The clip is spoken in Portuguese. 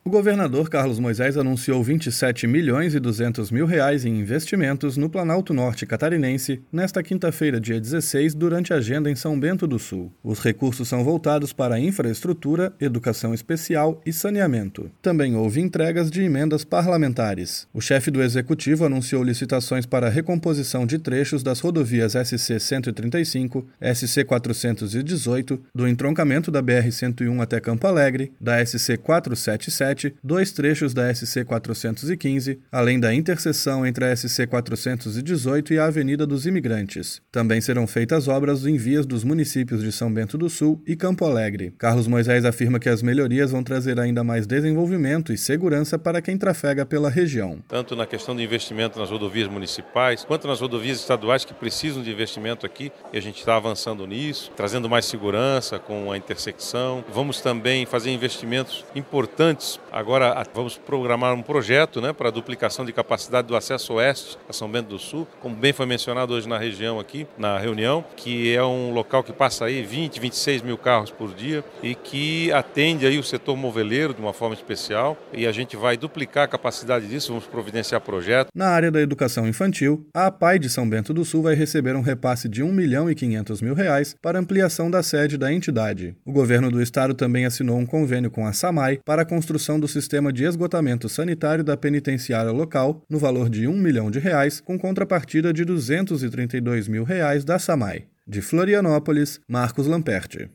O governador Carlos Moisés anunciou 27 milhões e 200 mil reais em investimentos no Planalto Norte catarinense nesta quinta-feira, dia 16, durante a agenda em São Bento do Sul. Os recursos são voltados para infraestrutura, educação especial e saneamento. Também houve entregas de emendas parlamentares. O chefe do executivo anunciou licitações para a recomposição de trechos das rodovias SC-135, SC-418, do entroncamento da BR-101 até Campo Alegre, da SC-477, 2 trechos da SC-415, além da interseção entre a SC-418 e a Avenida dos Imigrantes. Também serão feitas obras em vias dos municípios de São Bento do Sul e Campo Alegre. Carlos Moisés afirma que as melhorias vão trazer ainda mais desenvolvimento e segurança para quem trafega pela região. Tanto na questão de investimento nas rodovias municipais, quanto nas rodovias estaduais que precisam de investimento aqui, e a gente está avançando nisso, trazendo mais segurança com a intersecção. Vamos também fazer investimentos importantes. Agora vamos programar um projeto, para a duplicação de capacidade do acesso oeste a São Bento do Sul, como bem foi mencionado hoje na região aqui, na reunião, que é um local que passa aí 20, 26 mil carros por dia e que atende aí o setor moveleiro de uma forma especial, e a gente vai duplicar a capacidade disso, vamos providenciar projeto. Na área da educação infantil, a APAE de São Bento do Sul vai receber um repasse de R$ 1.500.000 para ampliação da sede da entidade. O governo do estado também assinou um convênio com a SAMAI para a construção do sistema de esgotamento sanitário da penitenciária local, no valor de R$ 1 milhão, com contrapartida de R$ 232 mil da SAMAI. De Florianópolis, Marcos Lamperti.